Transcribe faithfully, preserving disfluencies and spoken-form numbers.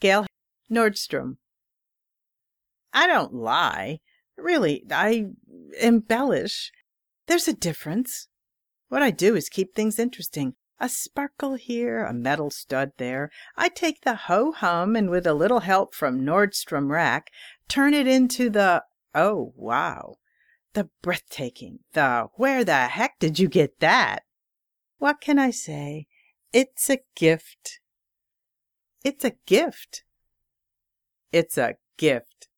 Gail Nordstrom. I don't lie. Really, I embellish. There's a difference. What I do is keep things interesting. A sparkle here, a metal stud there. I take the ho-hum and with a little help from Nordstrom Rack, turn it into the, oh, wow, the breathtaking, the where the heck did you get that? What can I say? It's a gift. It's a gift. It's a gift.